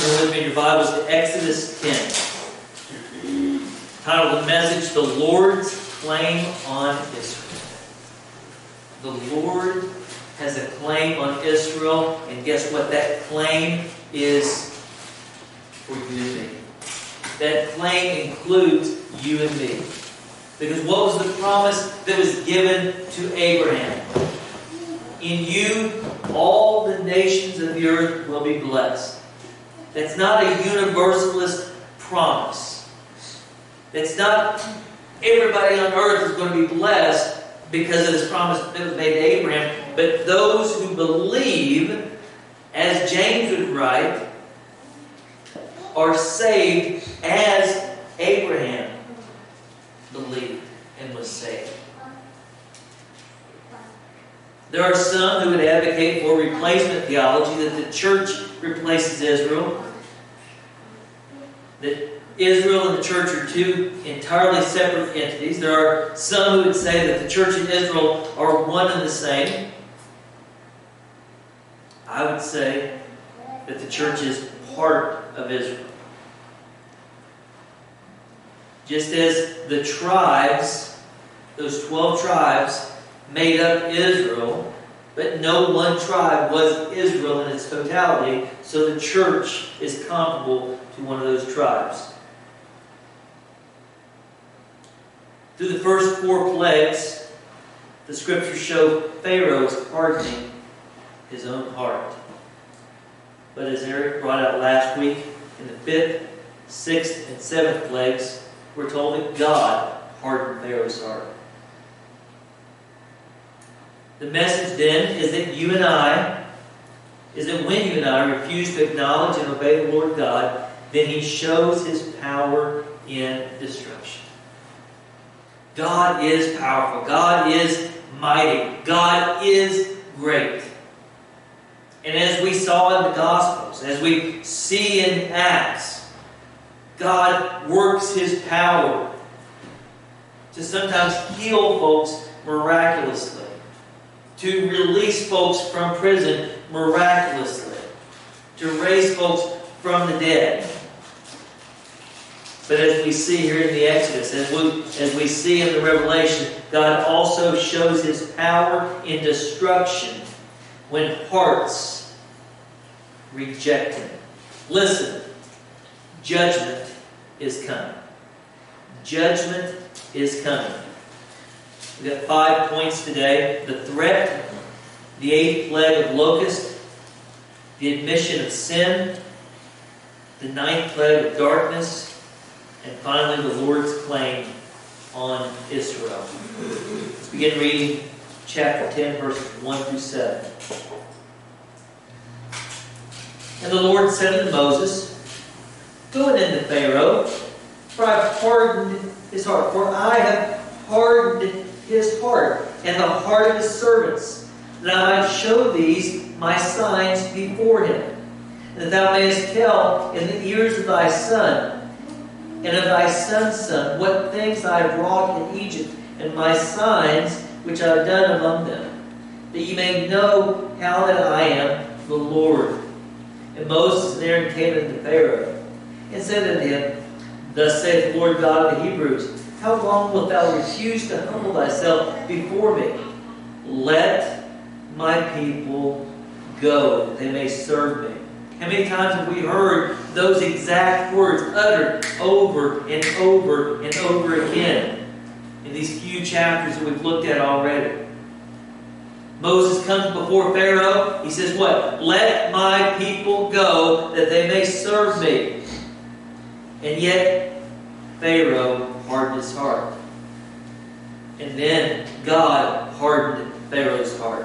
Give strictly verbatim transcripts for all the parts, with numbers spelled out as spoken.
Turn with me in your Bibles to Exodus ten. Title of the message, The Lord's Claim on Israel. The Lord has a claim on Israel, and guess what? That claim is for you and me. That claim includes you and me. Because what was the promise that was given to Abraham? In you, all the nations of the earth will be blessed. That's not a universalist promise. That's not everybody on earth is going to be blessed because of this promise that was made to Abraham. But those who believe, as James would write, are saved as Abraham believed and was saved. There are some who would advocate for replacement theology, that the church replaces Israel, that Israel and the church are two entirely separate entities. There are some who would say that the church and Israel are one and the same. I would say that the church is part of Israel. Just as the tribes, those twelve tribes, made up Israel, but no one tribe was Israel in its totality, so the church is comparable to one of those tribes. Through the first four plagues, the scriptures show Pharaoh is hardening his own heart. But as Eric brought out last week, in the fifth, sixth, and seventh plagues, we're told that God hardened Pharaoh's heart. The message then is that you and I, is that when you and I refuse to acknowledge and obey the Lord God, then He shows His power in destruction. God is powerful. God is mighty. God is great. And as we saw in the Gospels, as we see in Acts, God works His power to sometimes heal folks miraculously, to release folks from prison miraculously, to raise folks from the dead. But as we see here in the Exodus, as we, as we see in the Revelation, God also shows His power in destruction when hearts reject Him. Listen, judgment is coming. Judgment is coming. We've got five points today. The threat, the eighth plague of locust, the admission of sin, the ninth plague of darkness, and finally the Lord's claim on Israel. Let's begin reading chapter ten, verses one through seven. And the Lord said unto Moses, Go in to Pharaoh, for I have hardened his heart. For I have hardened his heart, and the heart of his servants, that I might show these my signs before him, and that thou mayest tell in the ears of thy son, and of thy son's son, what things I have wrought in Egypt, and my signs which I have done among them, that ye may know how that I am the Lord. And Moses and Aaron came unto Pharaoh, and said unto him, Thus saith the Lord God of the Hebrews, How long wilt thou refuse to humble thyself before me? Let my people go, that they may serve me. How many times have we heard those exact words uttered over and over and over again in these few chapters that we've looked at already? Moses comes before Pharaoh. He says what? Let my people go, that they may serve me. And yet, Pharaoh hardened his heart. And then God hardened Pharaoh's heart.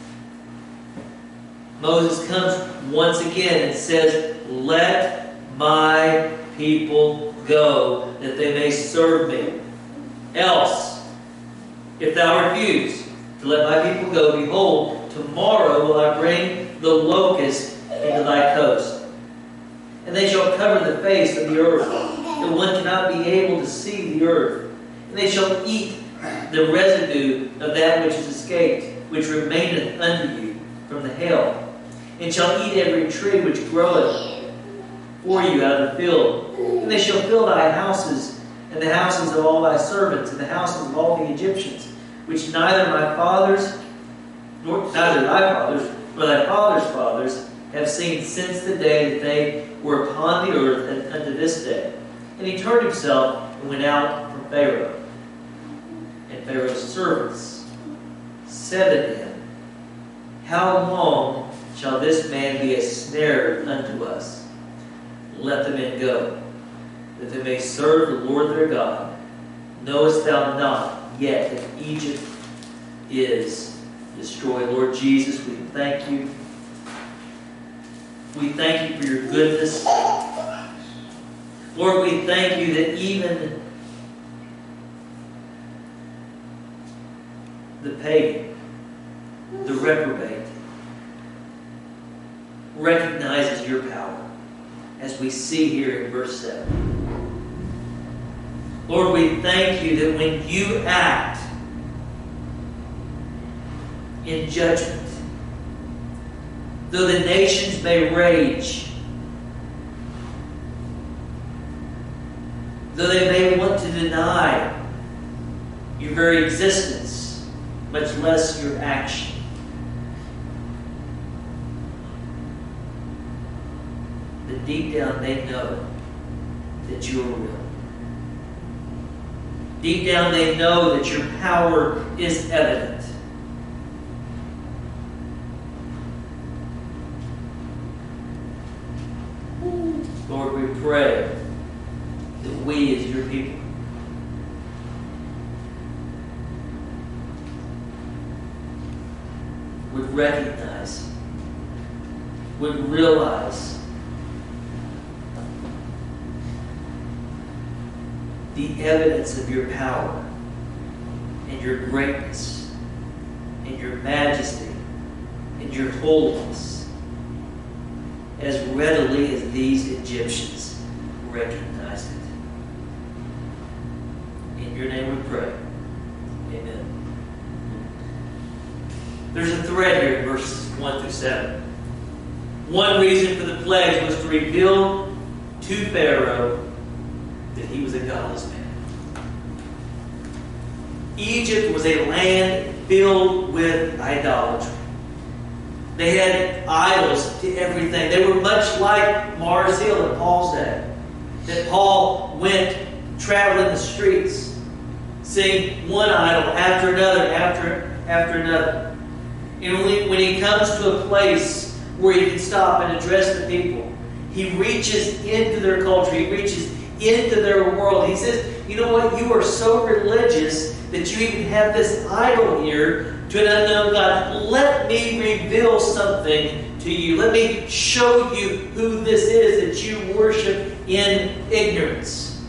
Moses comes once again and says, Let my people go, that they may serve me. Else, if thou refuse to let my people go, behold, tomorrow will I bring the locust into thy coast. And they shall cover the face of the earth, that one cannot be able to see the earth. And they shall eat the residue of that which is escaped, which remaineth unto you from the hail, and shall eat every tree which groweth for you out of the field. And they shall fill thy houses, and the houses of all thy servants, and the houses of all the Egyptians, which neither my fathers, nor neither thy fathers, nor thy fathers' fathers have seen since the day that they were upon the earth and unto this day. And he turned himself and went out from Pharaoh. And Pharaoh's servants said unto him, How long shall this man be a snare unto us? Let the men go, that they may serve the Lord their God. Knowest thou not yet that Egypt is destroyed? Lord Jesus, we thank you. We thank you for your goodness. Lord, we thank you that even the pagan, the reprobate, recognizes your power, as we see here in verse seven. Lord, we thank you that when you act in judgment, though the nations may rage, though they may want to deny your very existence, much less your action, that deep down they know that you are real. Deep down they know that your power is evident. Lord, we pray that we as your people would recognize, would realize the evidence of your power and your greatness and your majesty and your holiness as readily as these Egyptians recognized it. In your name we pray. Amen. There's a thread here in verses one through seven. One reason for the plagues was to reveal to Pharaoh that he was a godless man. Egypt was a land filled with idolatry. They had idols to everything. They were much like Mars Hill in Paul's day. That Paul went traveling the streets, seeing one idol after another, after, after another. And when he, when he comes to a place where he can stop and address the people, he reaches into their culture. He reaches into their world. He says, you know what? You are so religious that you even have this idol here to an unknown God. Let me reveal something to you. Let me show you who this is that you worship in ignorance.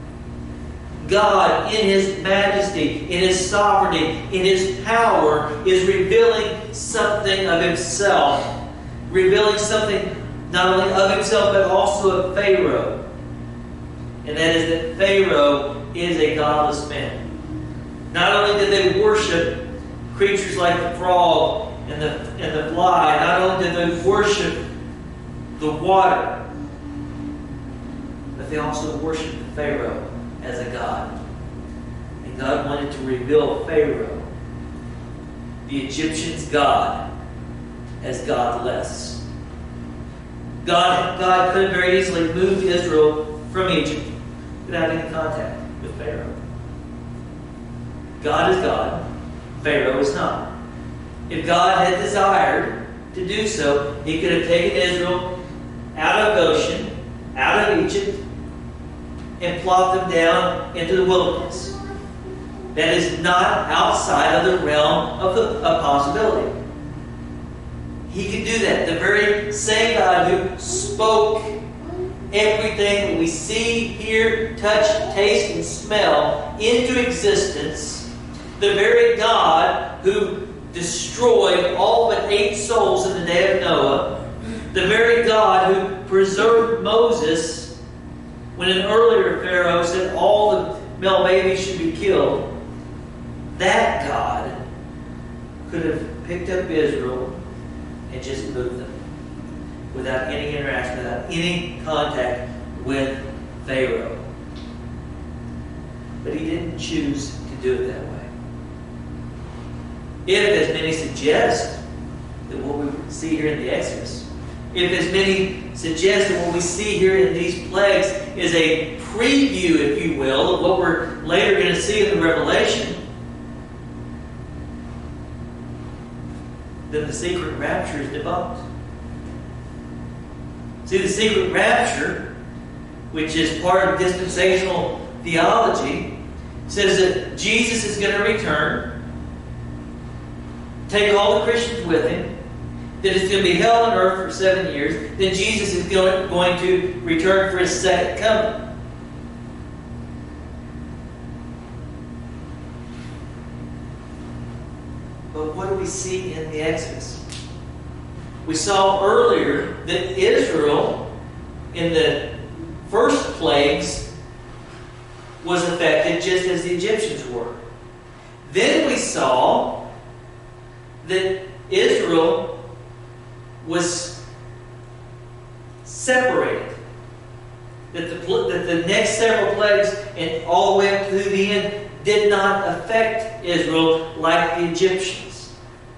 God, in His majesty, in His sovereignty, in His power, is revealing something of Himself. Revealing something not only of Himself, but also of Pharaoh. And that is that Pharaoh is a godless man. Not only did they worship creatures like the frog and the, and the fly, not only did they worship the water, but they also worshiped the Pharaoh as a god. And God wanted to reveal Pharaoh, the Egyptians' god, as godless. God, God could have very easily moved Israel from Egypt without any contact with Pharaoh. God is God. Pharaoh is not. If God had desired to do so, He could have taken Israel out of Goshen, out of Egypt, and plopped them down into the wilderness. That is not outside of the realm of the of possibility. He could do that. The very same God who spoke everything that we see, hear, touch, taste, and smell into existence, the very God who destroyed all but eight souls in the day of Noah, the very God who preserved Moses when an earlier Pharaoh said all the male babies should be killed, that God could have picked up Israel and just moved them. without any interaction, without any contact with Pharaoh. But he didn't choose to do it that way. If, as many suggest, that what we see here in the Exodus, if as many suggest that what we see here in these plagues is a preview, if you will, of what we're later going to see in the Revelation, then the secret rapture is debunked. See, the secret rapture, which is part of dispensational theology, says that Jesus is going to return, take all the Christians with him, that it's going to be hell on earth for seven years, then Jesus is going to return for his second coming. But what do we see in the Exodus? We saw earlier that Israel, in the first plagues, was affected just as the Egyptians were. Then we saw that Israel was separated. That the, that the next several plagues and all the way up to the end did not affect Israel like the Egyptians.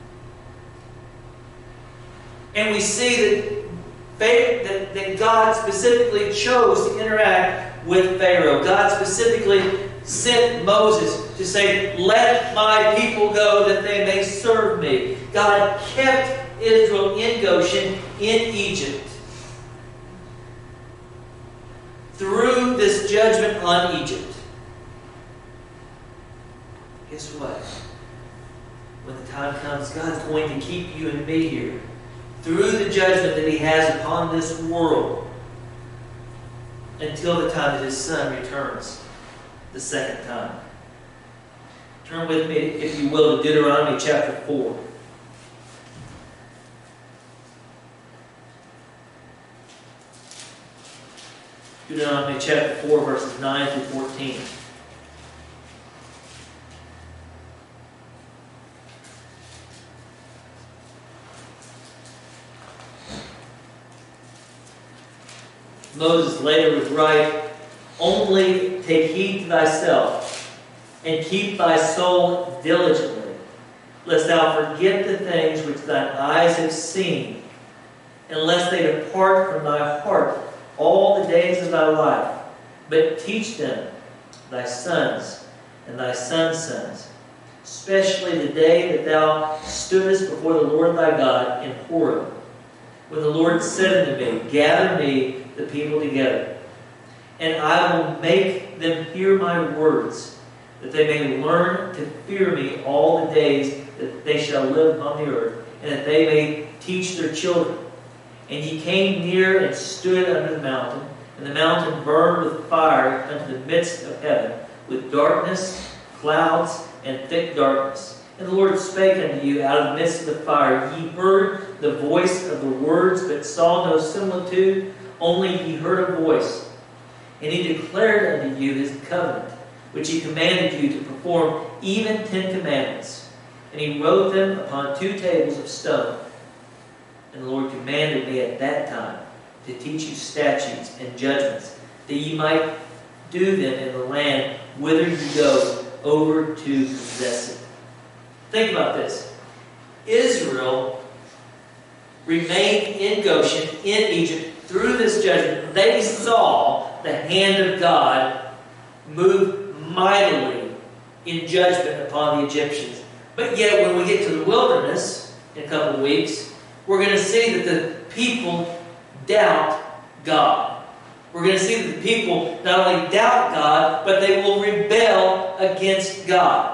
And we see that, that, that God specifically chose to interact with Pharaoh. God specifically sent Moses to say, "Let my people go that they may serve me." God kept Israel in Goshen, in Egypt, through this judgment on Egypt. Guess what? When the time comes, God's going to keep you and me here through the judgment that He has upon this world until the time that His Son returns the second time. Turn with me, if you will, to Deuteronomy chapter four. Deuteronomy chapter four, verses nine through fourteen. Moses later would write, "Only take heed to thyself, and keep thy soul diligently, lest thou forget the things which thine eyes have seen, and lest they depart from thy heart all the days of thy life. But teach them thy sons and thy sons' sons, especially the day that thou stoodest before the Lord thy God in Horeb, when the Lord said unto me, Gather me the people together, and I will make them hear my words, that they may learn to fear me all the days that they shall live upon the earth, and that they may teach their children. And he came near and stood under the mountain, and the mountain burned with fire unto the midst of heaven, with darkness, clouds, and thick darkness. And the Lord spake unto you out of the midst of the fire. Ye heard the voice of the words, but saw no similitude, only ye heard a voice. And he declared unto you his covenant, which he commanded you to perform, even Ten Commandments. And he wrote them upon two tables of stone. And the Lord commanded me at that time to teach you statutes and judgments, that ye might do them in the land whither you go over to possess it. Think about this. Israel remained in Goshen, in Egypt, through this judgment. They saw the hand of God move mightily in judgment upon the Egyptians. But yet, when we get to the wilderness in a couple of weeks, we're going to see that the people doubt God. We're going to see that the people not only doubt God, but they will rebel against God.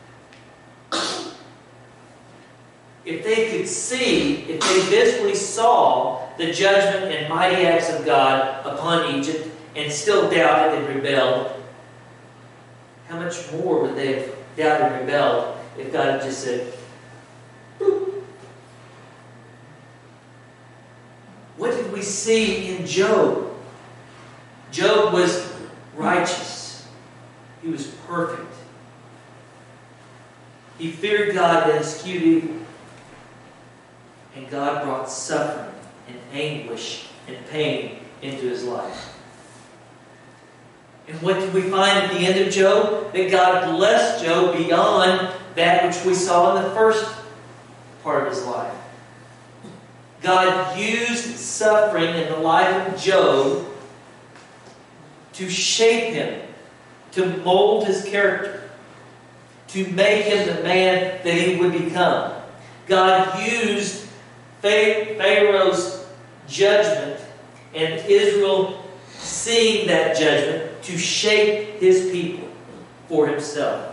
If they could see, if they visibly saw the judgment and mighty acts of God upon Egypt and still doubted and rebelled, how much more would they have doubted and rebelled if God had just said, boop? What did we see in Job? Job was righteous. He was perfect. He feared God and eschewed evil. And God brought suffering and anguish and pain into his life. And what did we find at the end of Job? That God blessed Job beyond that which we saw in the first part of his life. God used suffering in the life of Job to shape him, to mold his character, to make him the man that he would become. God used Pharaoh's judgment and Israel seeing that judgment to shape his people for himself.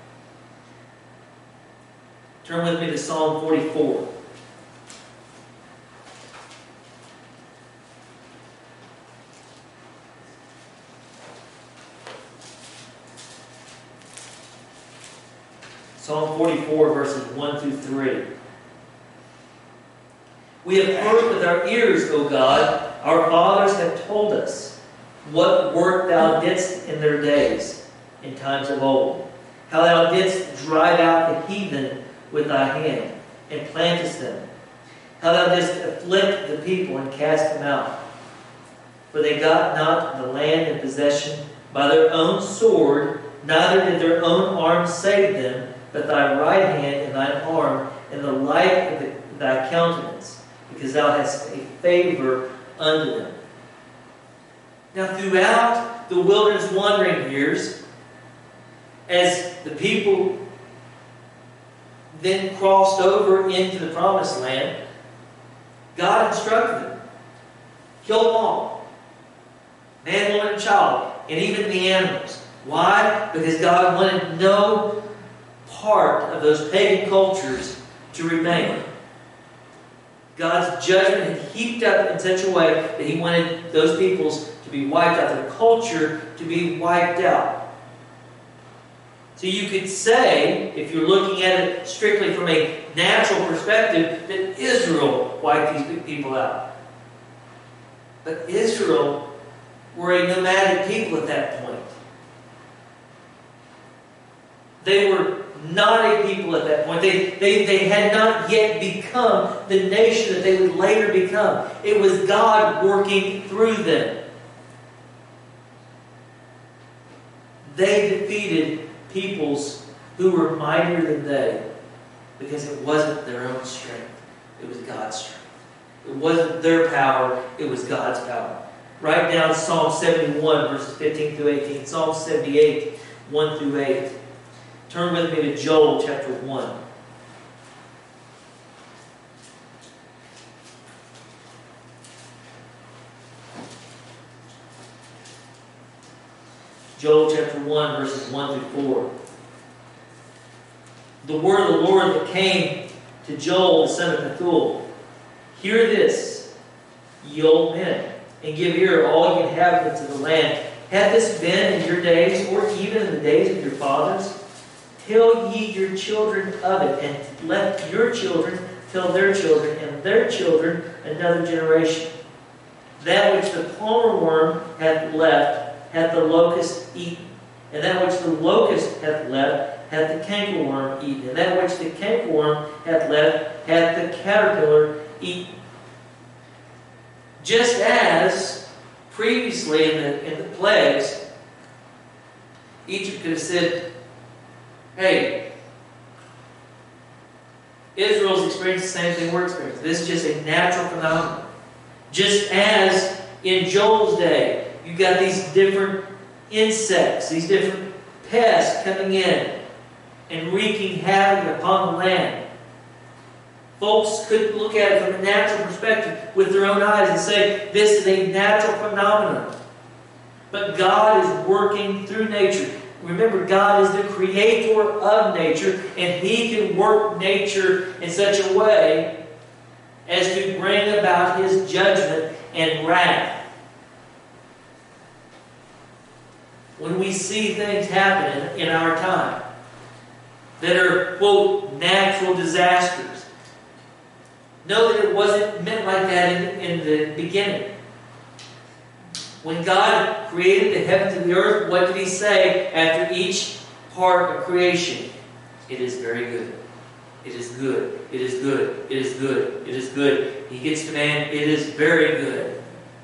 Turn with me to Psalm forty-four. Psalm forty-four, verses one through three. We have heard with our ears, O God, our fathers have told us what work Thou didst in their days, in times of old. How Thou didst drive out the heathen with Thy hand, and plantest them. How Thou didst afflict the people and cast them out. For they got not the land in possession by their own sword, neither did their own arm save them, but Thy right hand and Thine arm, and the light of the, Thy countenance, because Thou hast a favor unto them. Now, throughout the wilderness wandering years, as the people then crossed over into the promised land, God instructed them, kill them all, man, woman, and child, and even the animals. Why? Because God wanted no part of those pagan cultures to remain. God's judgment had heaped up in such a way that He wanted those peoples to be wiped out, their culture to be wiped out. So you could say, if you're looking at it strictly from a natural perspective, that Israel wiped these people out. But Israel were a nomadic people at that point. They were not a people at that point. They, they, they had not yet become the nation that they would later become. It was God working through them. They defeated peoples who were mightier than they, because it wasn't their own strength. It was God's strength. It wasn't their power. It was God's power. Write down Psalm seventy-one, verses fifteen through eighteen. Psalm seventy-eight, one through eight. Turn with me to Joel chapter one. Joel chapter one, verses one through four. The word of the Lord that came to Joel, the son of Pethuel. Hear this, ye old men, and give ear, all ye inhabitants of the land. Hath this been in your days, or even in the days of your fathers? Tell ye your children of it, and let your children tell their children, and their children another generation. That which the palmer worm hath left, hath the locust eaten. And that which the locust hath left, hath the cankerworm eaten. And that which the cankerworm hath left, hath the caterpillar eaten. Just as previously in the, in the plagues, Egypt could have said, hey, Israel's experienced the same thing we're experiencing. This is just a natural phenomenon. Just as in Joel's day, you've got these different insects, these different pests coming in and wreaking havoc upon the land. Folks could look at it from a natural perspective with their own eyes and say, this is a natural phenomenon. But God is working through nature. Remember, God is the creator of nature, and He can work nature in such a way as to bring about His judgment and wrath. When we see things happen in our time that are, quote, natural disasters, know that it wasn't meant like that in, in the beginning. When God created the heavens and the earth, what did He say after each part of creation? It is very good. It is good. It is good. It is good. It is good. he gets to man, it is very good.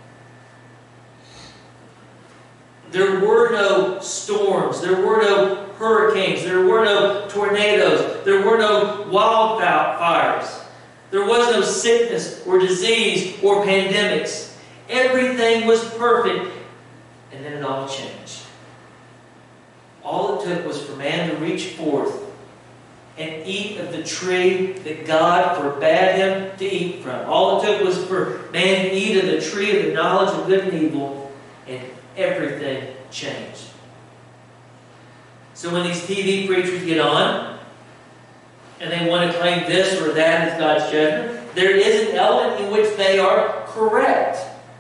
There were no storms. There were no hurricanes. There were no tornadoes. There were no wildfires. There was no sickness or disease or pandemics. Everything was perfect. And then it all changed. All it took was for man to reach forth and eat of the tree that God forbade him to eat from. All it took was for man to eat of the tree of the knowledge of good and evil, and everything changed. So when these T V preachers get on, and they want to claim this or that as God's judgment, there is an element in which they are correct.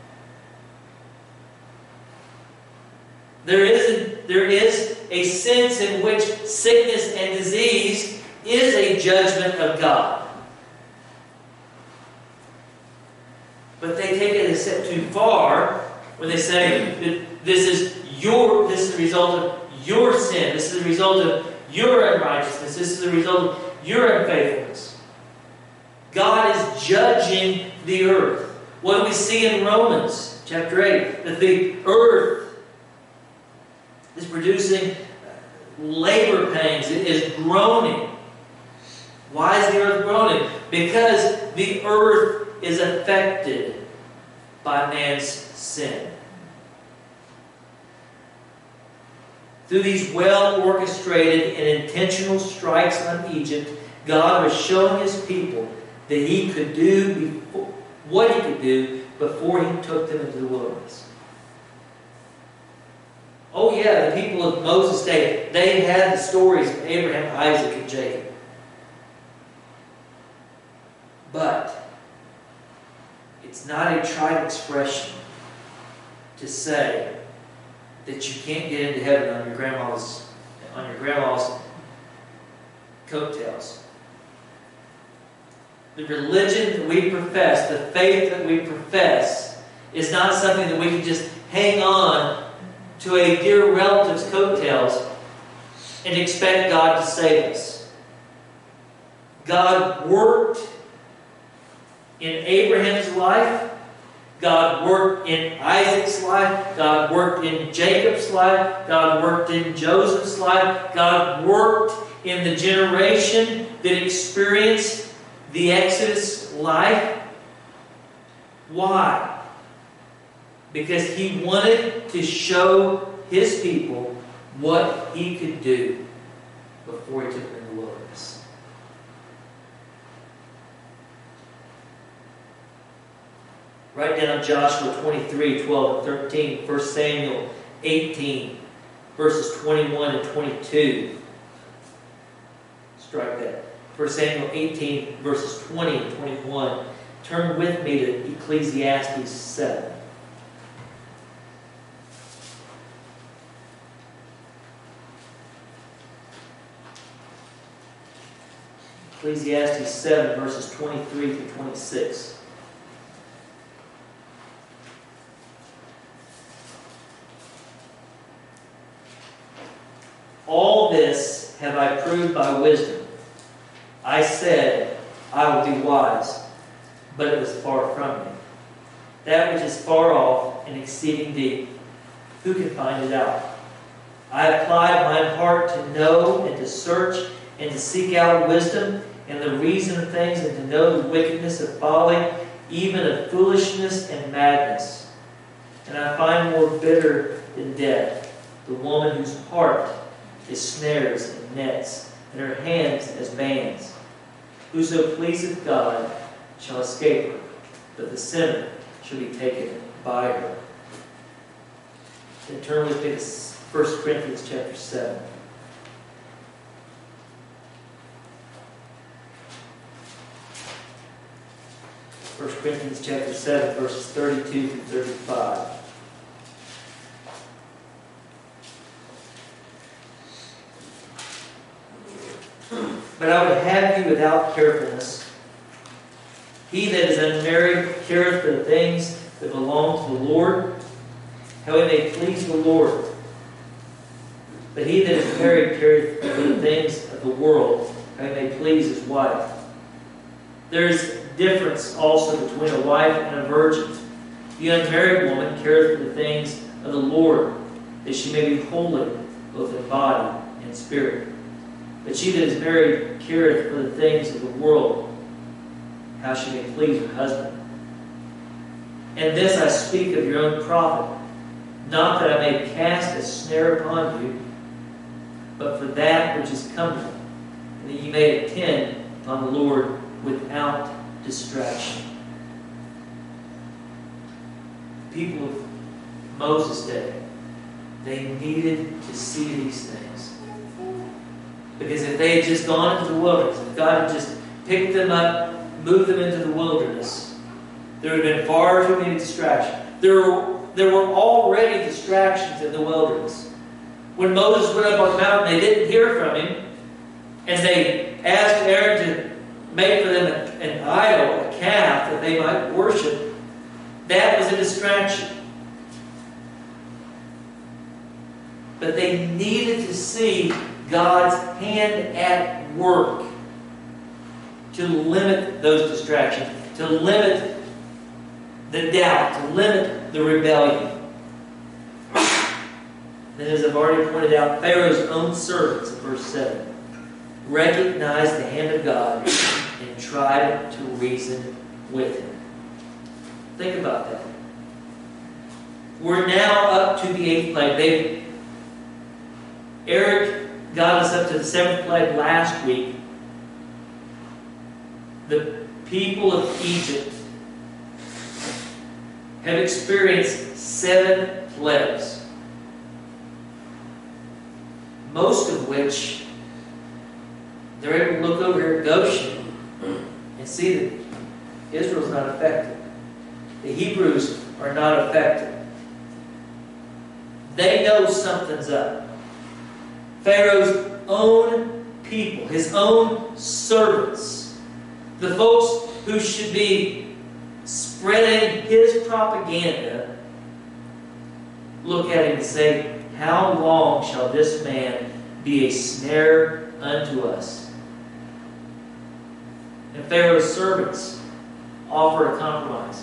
There is, a, there is a sense in which sickness and disease is a judgment of God. But they take it a step too far when they say that this is your, this is the result of your sin. This is the result of your unrighteousness. This is the result of your unfaithfulness. God is judging the earth. What do we see in Romans chapter eight? That the earth is producing labor pains. It is groaning. Why is the earth groaning? Because the earth is affected by man's sin. Through these well-orchestrated and intentional strikes on Egypt, God was showing His people that He could do before, what He could do before He took them into the wilderness. Oh yeah, the people of Moses' day, they had the stories of Abraham, Isaac, and Jacob. But it's not a trite expression to say that you can't get into heaven on your grandma's on your grandma's coattails. The religion that we profess, the faith that we profess, is not something that we can just hang on to a dear relative's coattails and expect God to save us. God worked in Abraham's life. God worked in Isaac's life. God worked in Jacob's life. God worked in Joseph's life. God worked in the generation that experienced the Exodus life. Why? Because He wanted to show His people what He could do before He took them in the wilderness. Write down Joshua twenty-three, twelve, and thirteen, First Samuel eighteen, verses twenty-one and twenty-two. Strike that. First Samuel eighteen, verses twenty and twenty-one. Turn with me to Ecclesiastes seven. Ecclesiastes seven, verses twenty-three through twenty-six. All this have I proved by wisdom. I said, I will be wise, but it was far from me. That which is far off and exceeding deep, who can find it out? I applied mine heart to know and to search and to seek out wisdom and the reason of things, and to know the wickedness of folly, even of foolishness and madness. And I find more bitter than death the woman whose heart is snares and nets, and her hands as bands. Whoso pleaseth God shall escape her, but the sinner shall be taken by her. Then turn with me to First Corinthians chapter seven. First Corinthians chapter seven, verses thirty-two through thirty-five. But I would have you without carefulness. He that is unmarried careth for the things that belong to the Lord, how he may please the Lord. But he that is married careth for the things of the world, how he may please his wife. There is difference also between a wife and a virgin. The unmarried woman careth for the things of the Lord, that she may be holy both in body and spirit. But she that is married careth for the things of the world, how she may please her husband. And this I speak of your own profit, not that I may cast a snare upon you, but for that which is coming, and that ye may attend upon the Lord without distraction. The people of Moses' day, they needed to see these things. Because if they had just gone into the wilderness, if God had just picked them up, moved them into the wilderness, there would have been far too many distractions. There were, there were already distractions in the wilderness. When Moses went up on the mountain, they didn't hear from him, and they asked Aaron to make for them an idol, a calf, that they might worship. That was a distraction. But they needed to see God's hand at work to limit those distractions, to limit the doubt, to limit the rebellion. Then, as I've already pointed out, Pharaoh's own servants, in verse seven, recognized the hand of God and tried to reason with him. Think about that. We're now up to the eighth plague. They've, Eric got us up to the seventh plague last week. The people of Egypt have experienced seven plagues, most of which they're able to look over here at Goshen and see that Israel's not affected. The Hebrews are not affected. They know something's up. Pharaoh's own people, his own servants, the folks who should be spreading his propaganda, look at him and say, how long shall this man be a snare unto us? And Pharaoh's servants offer a compromise.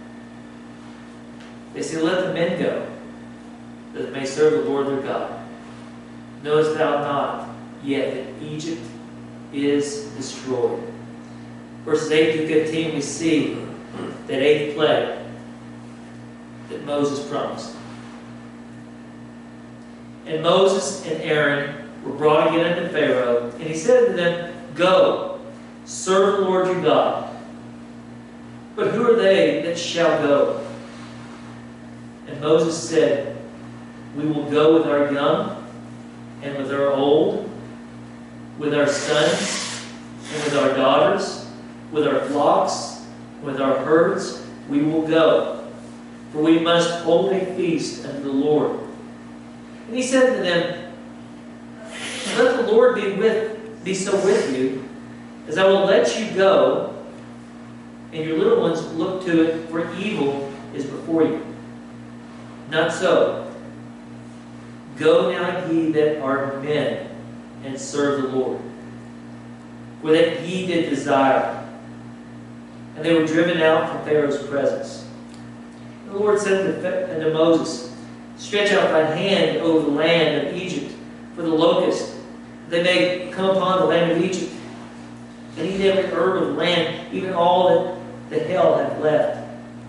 They say, let the men go, that they may serve the Lord their God. Knowest thou not yet that Egypt is destroyed? Verses eight through fifteen, we see that eighth plague that Moses promised. And Moses and Aaron were brought again unto Pharaoh, and he said to them, go, serve the Lord your God. But who are they that shall go? And Moses said, we will go with our young and with our old, with our sons and with our daughters, with our flocks, with our herds, we will go. For we must hold a feast unto the Lord. And he said to them, let the Lord be with be so with you, as I will let you go, and your little ones look to it, for evil is before you. Not so. Go now ye that are men, and serve the Lord. For that ye did desire. And they were driven out from Pharaoh's presence. And the Lord said unto Moses, stretch out thine hand over the land of Egypt for the locust, that they may come upon the land of Egypt, and eat every herb of the land, even all that the hail hath left.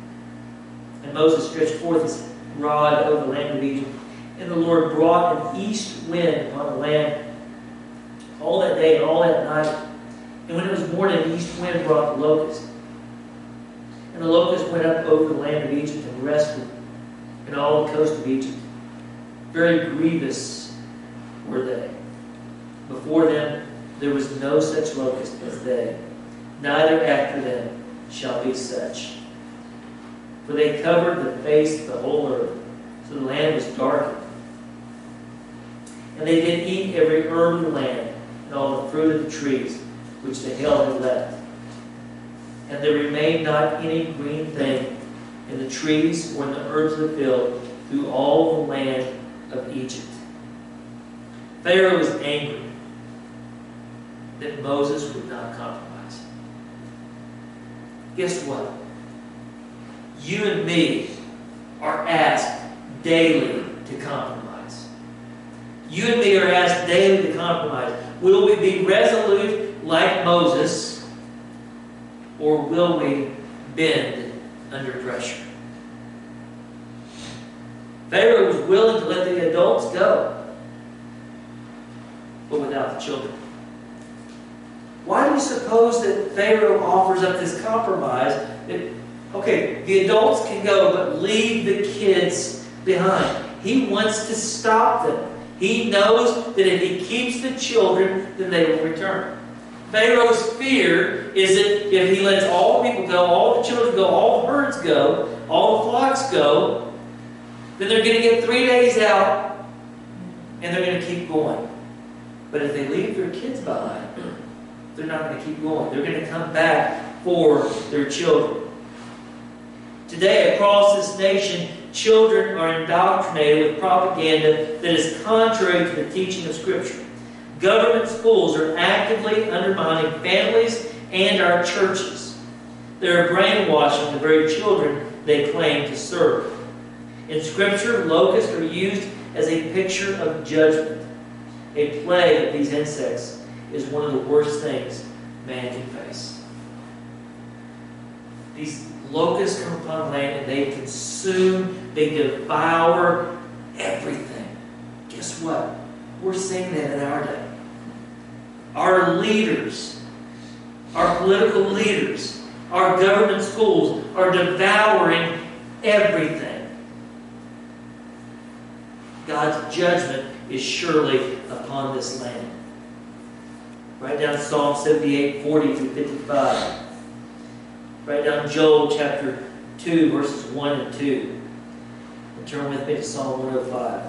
And Moses stretched forth his rod over the land of Egypt, and the Lord brought an east wind upon the land all that day and all that night. And when it was morning, the east wind brought the locust. And the locust went up over the land of Egypt and rested in all the coast of Egypt. Very grievous were they. Before them there was no such locust as they, neither after them shall be such. For they covered the face of the whole earth, so the land was darkened. And they did eat every herb of the land, and all the fruit of the trees, which the hail had left. And there remained not any green thing in the trees or in the herbs of the field through all the land of Egypt. Pharaoh was angry that Moses would not compromise. guess what? You and me are asked daily to compromise. You and me are asked daily to compromise. Will we be resolute like Moses, or will we bend under pressure? Pharaoh was willing to let the adults go, but without the children. Why do you suppose that Pharaoh offers up this compromise? That, okay, the adults can go, but leave the kids behind. He wants to stop them. He knows that if he keeps the children, then they will return. Pharaoh's fear is that if he lets all the people go, all the children go, all the herds go, all the flocks go, then they're going to get three days out and they're going to keep going. But if they leave their kids behind, they're not going to keep going. They're going to come back for their children. Today, across this nation, children are indoctrinated with propaganda that is contrary to the teaching of Scripture. Government schools are actively undermining families and our churches. They are brainwashing the very children they claim to serve. In Scripture, locusts are used as a picture of judgment. A plague of these insects is one of the worst things man can face. These locusts come upon land and they consume, they devour everything. Guess what? We're seeing that in our day. Our leaders, our political leaders, our government schools are devouring everything. God's judgment is surely upon this land. Write down Psalm seventy-eight, forty through fifty-five. Write down Joel chapter two, verses one and two. And turn with me to Psalm one oh five.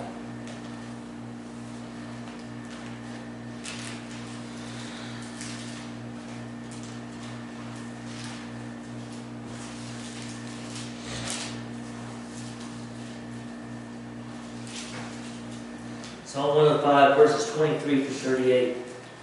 Psalm one oh five, verses twenty-three through thirty-eight.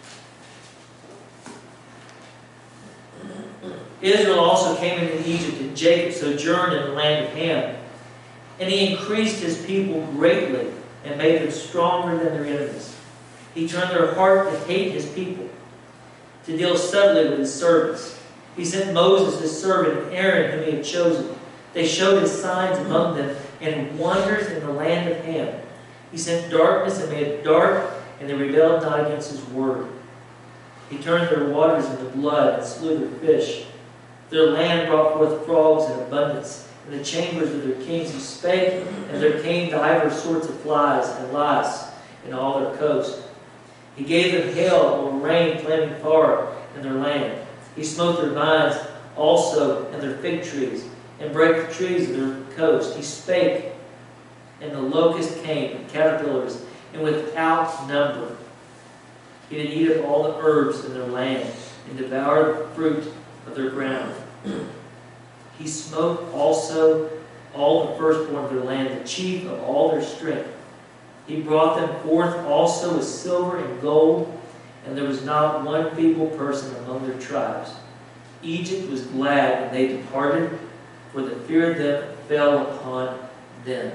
Israel also came into Egypt, and Jacob sojourned in the land of Ham. And he increased his people greatly, and made them stronger than their enemies. He turned their heart to hate his people, to deal subtly with his servants. He sent Moses his servant, and Aaron whom he had chosen. They showed his signs among them, and wonders in the land of Ham. He sent darkness and made it dark, and they rebelled not against his word. He turned their waters into blood and slew their fish. Their land brought forth frogs in abundance. In the chambers of their kings he spake, and there came divers sorts of flies and lice in all their coast. He gave them hail or rain flaming fire in their land. He smote their vines also and their fig trees, and brake the trees of their coast. He spake, and the locust came, and caterpillars, and without number. He did eat of all the herbs in their land, and devoured the fruit of their ground. He smote also all the firstborn of their land, the chief of all their strength. He brought them forth also with silver and gold, and there was not one feeble person among their tribes. Egypt was glad when they departed, for the fear of them fell upon them.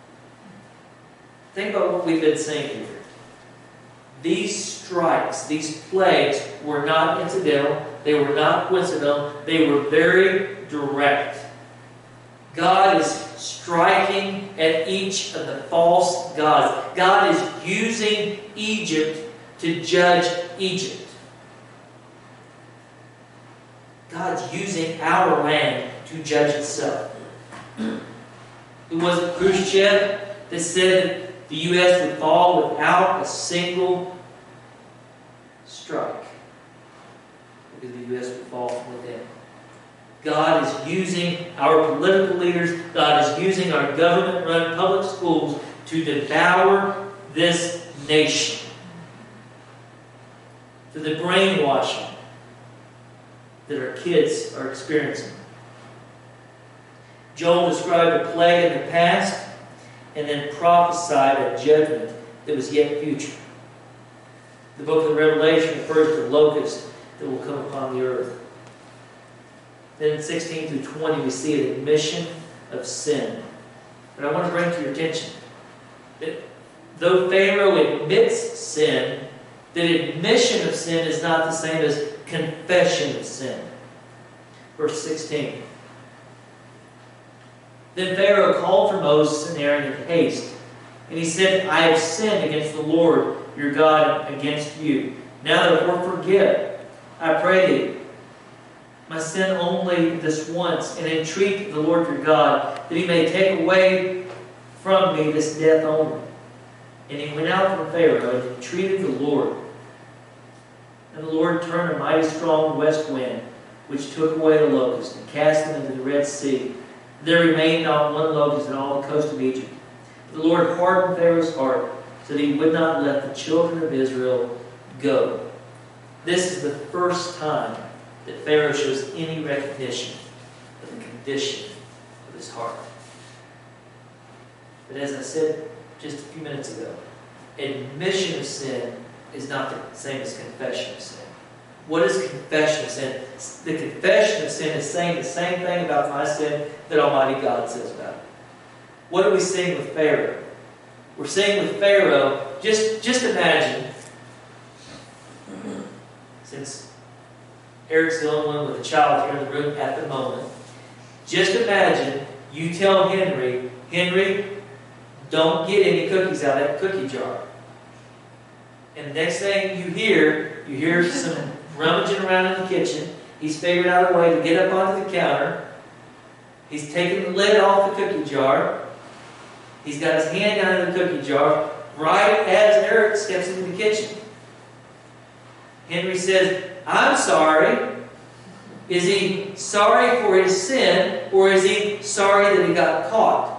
Think about what we've been saying here. These strikes, these plagues, were not incidental. They were not coincidental. They were very direct. God is striking at each of the false gods. God is using Egypt to judge Egypt. God's using our land to judge itself. It wasn't Khrushchev that said that the U S would fall without a single strike, because the U S would fall from within. God is using our political leaders, God is using our government-run public schools to devour this nation. To the brainwashing that our kids are experiencing. Joel described a plague in the past and then prophesied a judgment that was yet future. The book of Revelation refers to locusts that will come upon the earth. Then in sixteen through twenty, we see an admission of sin. But I want to bring to your attention that though Pharaoh admits sin, the admission of sin is not the same as confession of sin. Verse sixteen. Then Pharaoh called for Moses and Aaron in haste, and he said, I have sinned against the Lord your God and against you. Now therefore forgive, I pray thee, my sin only this once, and entreat the Lord your God, that he may take away from me this death only. And he went out from Pharaoh and entreated the Lord. And the Lord turned a mighty strong west wind, which took away the locusts, and cast them into the Red Sea. There remained not one locust in all the coast of Egypt. But the Lord hardened Pharaoh's heart, so that he would not let the children of Israel go. This is the first time that Pharaoh shows any recognition of the condition of his heart. But as I said just a few minutes ago, admission of sin is not the same as confession of sin. What is confession of sin? The confession of sin is saying the same thing about my sin that Almighty God says about it. What are we seeing with Pharaoh? We're seeing with Pharaoh, just, just imagine, since Eric's the only one with a child here in the room at the moment, just imagine you tell Henry, Henry, don't get any cookies out of that cookie jar. And the next thing you hear, you hear some rummaging around in the kitchen. He's figured out a way to get up onto the counter. He's taken the lid off the cookie jar. He's got his hand down in the cookie jar right as Eric steps into the kitchen. Henry says, I'm sorry. Is he sorry for his sin, or is he sorry that he got caught?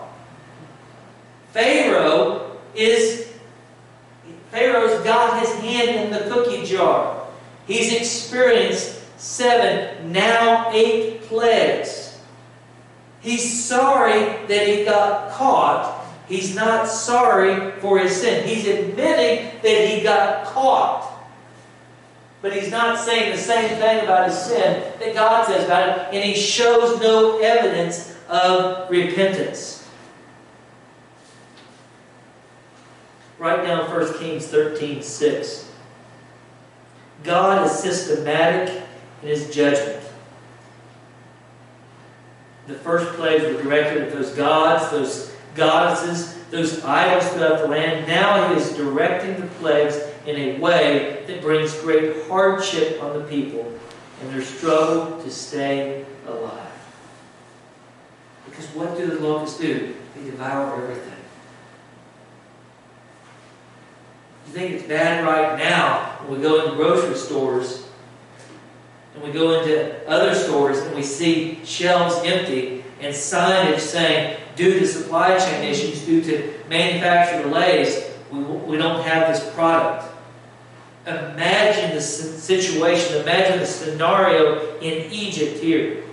Pharaoh is, Pharaoh's got his hand in the cookie jar. He's experienced seven, now eight plagues. He's sorry that he got caught. He's not sorry for his sin. He's admitting that he got caught. But he's not saying the same thing about his sin that God says about it, and he shows no evidence of repentance. Write down First Kings thirteen six. God is systematic in his judgment. The first plagues were directed at those gods, those goddesses, those idols throughout the land. Now he is directing the plagues in a way that brings great hardship on the people in their struggle to stay alive. Because what do the locusts do? They devour everything. You think it's bad right now when we go into grocery stores and we go into other stores and we see shelves empty and signage saying, due to supply chain issues, due to manufacturer delays, we, we don't have this product. Imagine the situation, imagine the scenario in Egypt here.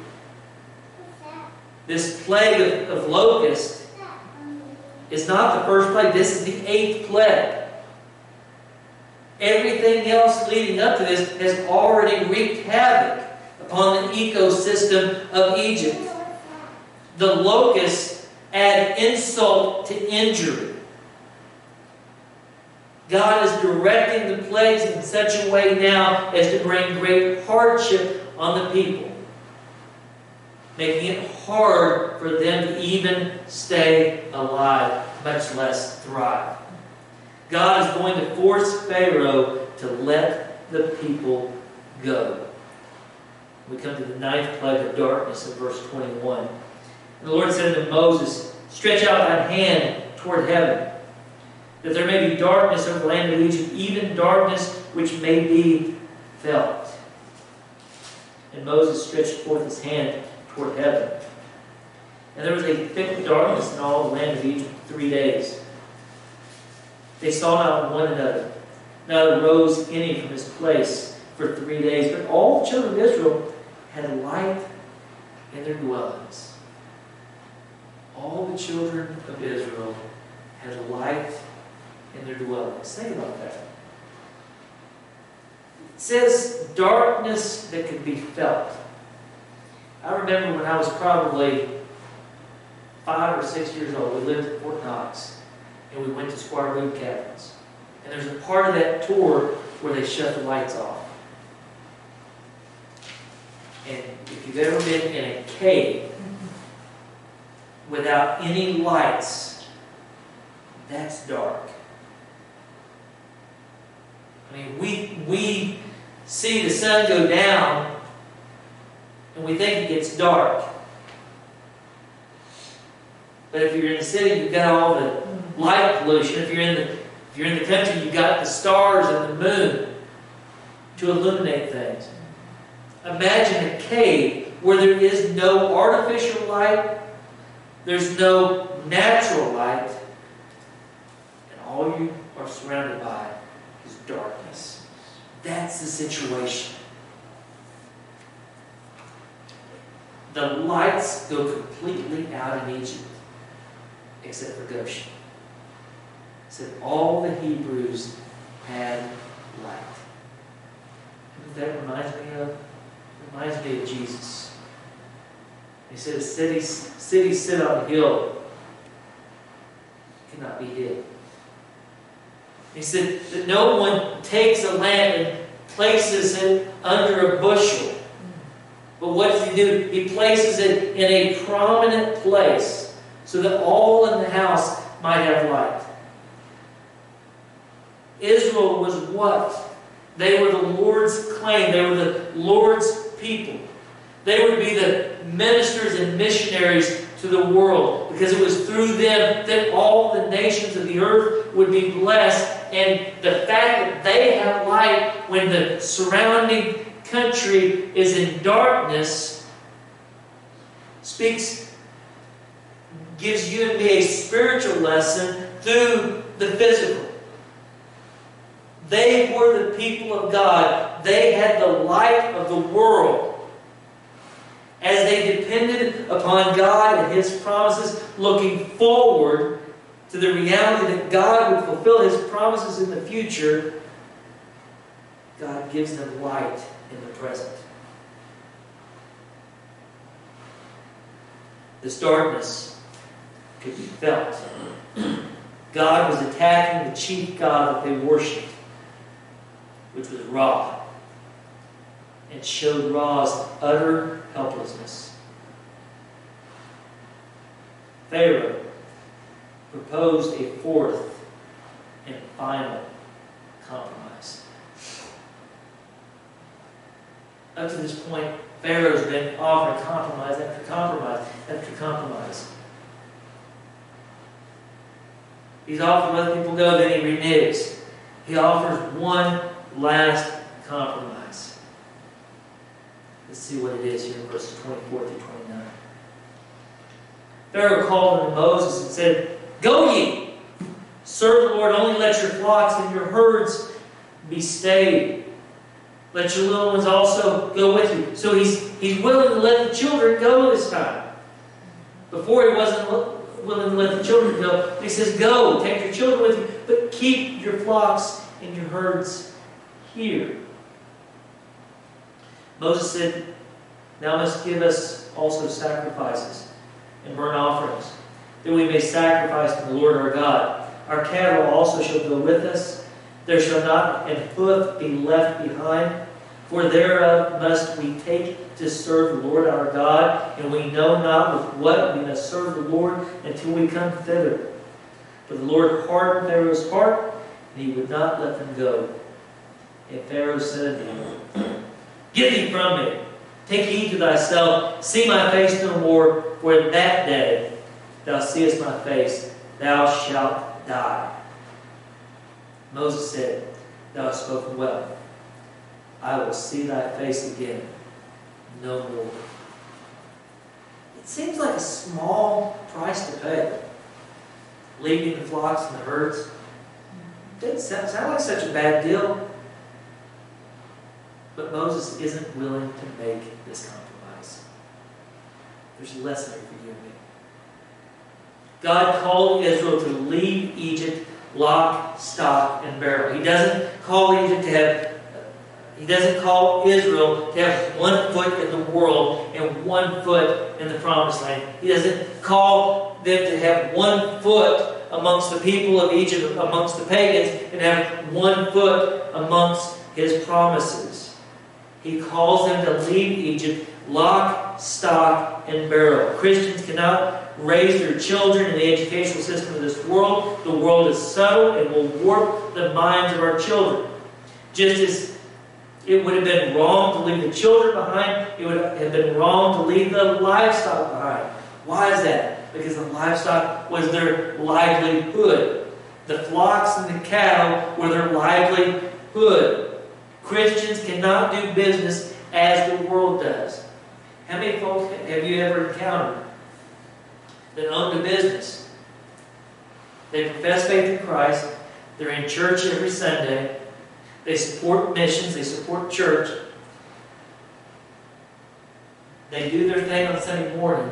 This plague of, of locusts is not the first plague, this is the eighth plague. Everything else leading up to this has already wreaked havoc upon the ecosystem of Egypt. The locusts add insult to injury. God is directing the plagues in such a way now as to bring great hardship on the people, making it hard for them to even stay alive, much less thrive. God is going to force Pharaoh to let the people go. We come to the ninth plague of darkness in verse twenty-one. And the Lord said unto Moses, stretch out thine hand toward heaven, that there may be darkness over the land of Egypt, even darkness which may be felt. And Moses stretched forth his hand toward heaven. And there was a thick darkness in all the land of Egypt three days. They saw not one another. Neither rose any from his place for three days. But all the children of Israel had a light in their dwellings. All the children of Israel had a light in their dwellings. Think about that. It says darkness that could be felt. I remember when I was probably five or six years old, we lived in Fort Knox, and we went to Squaw Road Cabins. And there's a part of that tour where they shut the lights off. And if you've ever been in a cave without any lights, that's dark. I mean, we, we see the sun go down and we think it gets dark. But if you're in the city, you've got all the light pollution. If you're in the, if you're in the country, you've got the stars and the moon to illuminate things. Imagine a cave where there is no artificial light, there's no natural light, and all you are surrounded by is darkness. That's the situation. The lights go completely out in Egypt, except for Goshen. It said all the Hebrews had light. And what that reminds me of? It reminds me of Jesus. He said, a city, city sit on a hill cannot be hid. He said that no one takes a lamp and places it under a bushel. But what does he do? He places it in a prominent place so that all in the house might have light. Israel was what? They were the Lord's claim. They were the Lord's people. They would be the ministers and missionaries to the world, because it was through them that all the nations of the earth would be blessed. And the fact that they have light when the surrounding country is in darkness speaks, gives you and me a spiritual lesson through the physical. They were the people of God. They had the light of the world. As they depended upon God and His promises, looking forward to the reality that God would fulfill His promises in the future, God gives them light in the present. This darkness could be felt. God was attacking the chief god that they worshipped, which was Ra, and showed Ra's utter helplessness. Pharaoh proposed a fourth and final compromise. Up to this point, Pharaoh's been offering compromise after compromise after compromise. He's offered to let people go, then he reneges. He offers one last compromise. Let's see what it is here in verses twenty-four through twenty-nine. Pharaoh called unto Moses and said, Go ye, serve the Lord, only let your flocks and your herds be stayed. Let your little ones also go with you. So he's, he's willing to let the children go this time. Before he wasn't willing to let the children go. But he says, Go, take your children with you, but keep your flocks and your herds here. Moses said, Thou must give us also sacrifices and burnt offerings, that we may sacrifice to the Lord our God. Our cattle also shall go with us. There shall not an hoof be left behind, for thereof must we take to serve the Lord our God, and we know not with what we must serve the Lord until we come thither. For the Lord hardened Pharaoh's heart, and he would not let them go. And Pharaoh said unto him, Get thee from me, take heed to thyself, see my face no more, for in that day thou seest my face, thou shalt die. Moses said, Thou hast spoken well. I will see thy face again no more. It seems like a small price to pay. Leaving the flocks and the herds. It doesn't sound, sound like such a bad deal. But Moses isn't willing to make this compromise. There's a lesson here for you and me. God called Israel to leave Egypt lock, stock, and barrel. He doesn't call Egypt to have He doesn't call Israel to have one foot in the world and one foot in the promised land. He doesn't call them to have one foot amongst the people of Egypt, amongst the pagans, and have one foot amongst His promises. He calls them to leave Egypt lock, stock, and barrel. Christians cannot raise their children in the educational system of this world. The world is subtle and will warp the minds of our children. Just as it would have been wrong to leave the children behind, it would have been wrong to leave the livestock behind. Why is that? Because the livestock was their livelihood. The flocks and the cattle were their livelihood. Christians cannot do business as the world does. How many folks have you ever encountered that owned a business? They profess faith in Christ. They're in church every Sunday. They support missions. They support church. They do their thing on Sunday morning.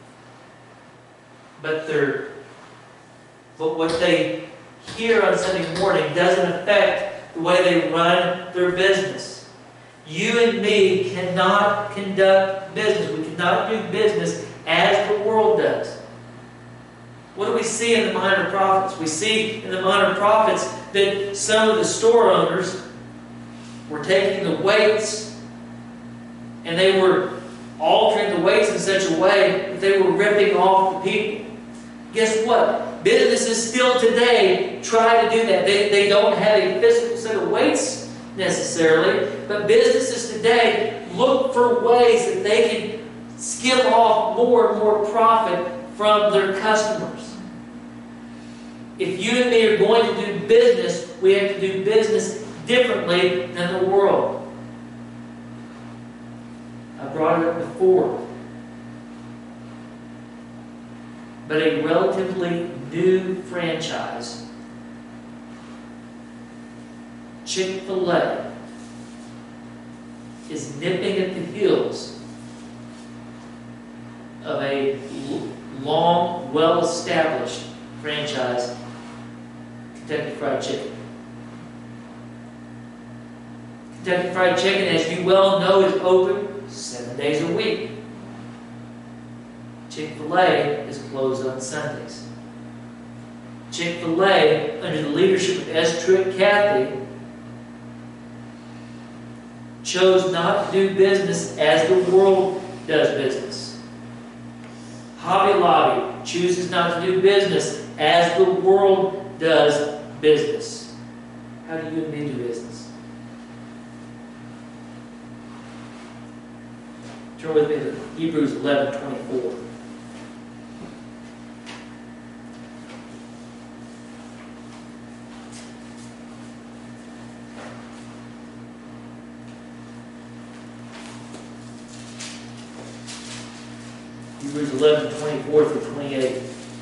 But they're, but what they hear on Sunday morning doesn't affect the way they run their business. You and me cannot conduct business. We cannot do business as the world does. What do we see in the minor prophets? We see in the minor prophets that some of the store owners were taking the weights and they were altering the weights in such a way that they were ripping off the people. Guess what? Businesses still today try to do that. They, they don't have a physical set of weights necessarily, but businesses today look for ways that they can skim off more and more profit from their customers. If you and me are going to do business, we have to do business differently than the world. I brought it up before. But a relatively new franchise, Chick-fil-A, is nipping at the heels of a long, well-established franchise, Kentucky Fried Chicken. Kentucky Fried Chicken, as you well know, is open seven days a week. Chick-fil-A is closed on Sundays. Chick-fil-A, under the leadership of S. Truett Cathy, chose not to do business as the world does business. Hobby Lobby chooses not to do business as the world does business. How do you and me do business? Turn with me to Hebrews eleven twenty-four. Hebrews eleven twenty-four through twenty-eight.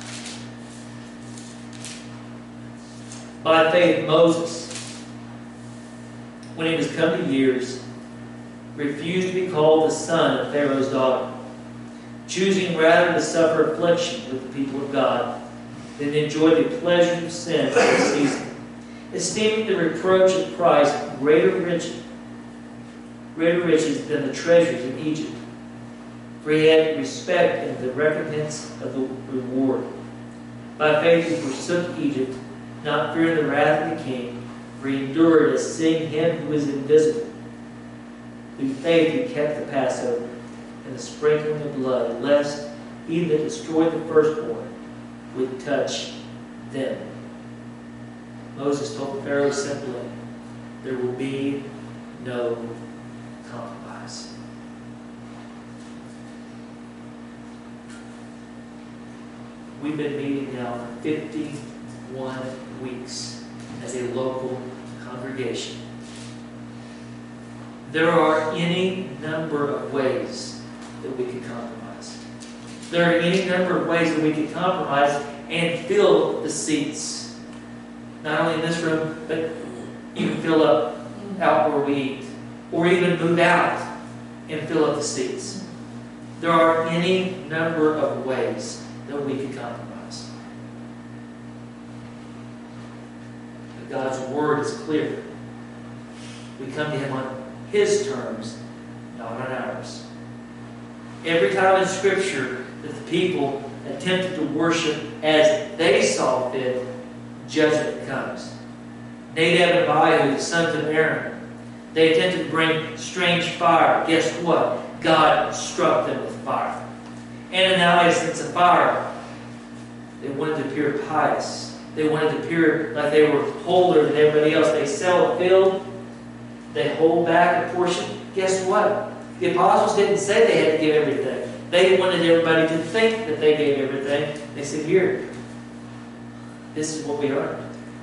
By faith, Moses, when he was come to years, refused to be called the son of Pharaoh's daughter, choosing rather to suffer affliction with the people of God than to enjoy the pleasures of sin for a season, esteeming the reproach of Christ greater riches, greater riches than the treasures of Egypt. For he had respect in the recompense of the reward. By faith he forsook Egypt, not fearing the wrath of the king, for he endured as seeing him who is invisible. Through faith he kept the Passover and the sprinkling of blood, lest he that destroyed the firstborn would touch them. Moses told Pharaoh simply, there will be no compromise. We've been meeting now for fifty-one weeks as a local congregation. There are any number of ways that we could compromise. There are any number of ways that we could compromise and fill the seats. Not only in this room, but even fill up out where we eat. Or even move out and fill up the seats. There are any number of ways that we could compromise. But God's Word is clear. We come to Him on His terms, not on ours. Every time in Scripture that the people attempted to worship as they saw fit, judgment comes. Nadab and Abihu, the sons of Aaron, they attempted to bring strange fire. Guess what? God struck them with fire. Ananias and Sapphira, they wanted to appear pious. They wanted to appear like they were holier than everybody else. They sell a field. They hold back a portion. Guess what? The apostles didn't say they had to give everything. They wanted everybody to think that they gave everything. They said, here, this is what we earned.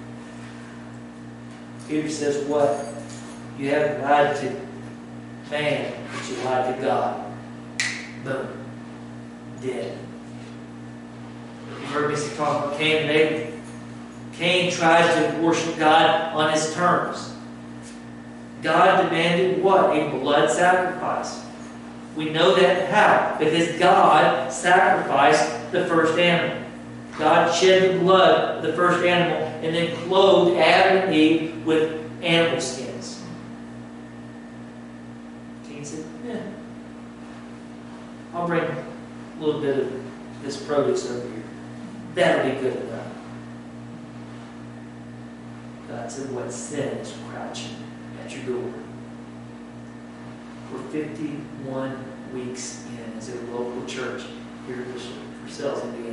Peter says what? You haven't lied to man, but you lied to God. Boom. Dead. You heard me talk about Cain and Abel. Cain tries to worship God on his terms. God demanded what? A blood sacrifice. We know that how? Because God sacrificed the first animal. God shed the blood of the first animal and then clothed Adam and Eve with animal skins. Cain said, yeah, I'll bring a little bit of this produce over here. That'll be good enough. God said, what sin is crouching at your door? We're fifty-one weeks in as a local church here in Purcell, Indiana.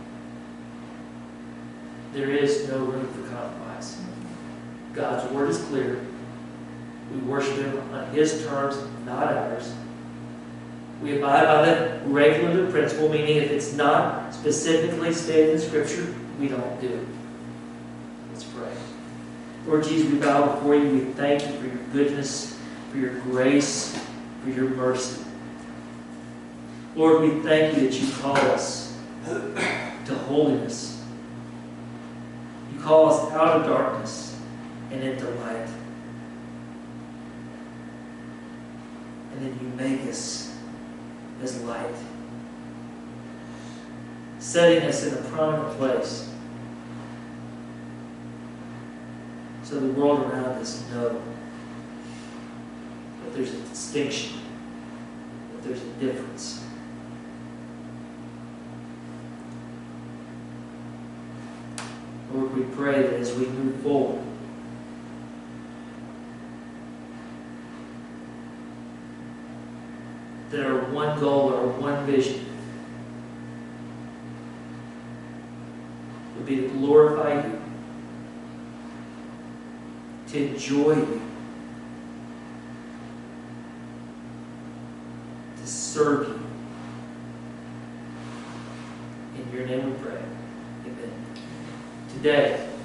There is no room for compromise. God's word is clear. We worship Him on His terms, not ours. We abide by the regulative principle, meaning if it's not specifically stated in Scripture, we don't do it. Let's pray. Lord Jesus, we bow before you. We thank you for your goodness, for your grace, for your mercy. Lord, we thank you that you call us to holiness. You call us out of darkness and into light. And then you make us as light, setting us in a prominent place so the world around us knows that there's a distinction, that there's a difference. Lord, we pray that as we move forward, that our one goal, our one vision would be to glorify you, to enjoy you, to serve you. In your name we pray. Amen. Today,